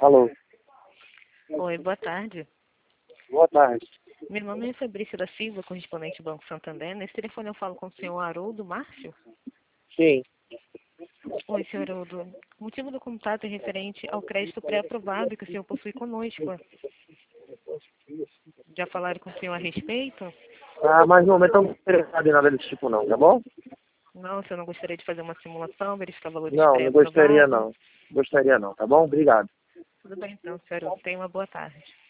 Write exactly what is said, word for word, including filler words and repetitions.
Alô. Oi, boa tarde. Boa tarde. Meu nome é Fabrício da Silva, correspondente do Banco Santander. Nesse telefone eu falo com o senhor Haroldo Márcio? Sim. Oi, senhor Haroldo. O motivo do contato é referente ao crédito pré-aprovado que o senhor possui conosco. Já falaram com o senhor a respeito? Ah, mas no momento eu não estou interessado em nada desse tipo não, tá bom? Não, o senhor não gostaria de fazer uma simulação, verificar valores Não, não gostaria pré-aprovados? não. Gostaria não, tá bom? Obrigado. Tudo bem então, senhor Haroldo. Tenha uma boa tarde.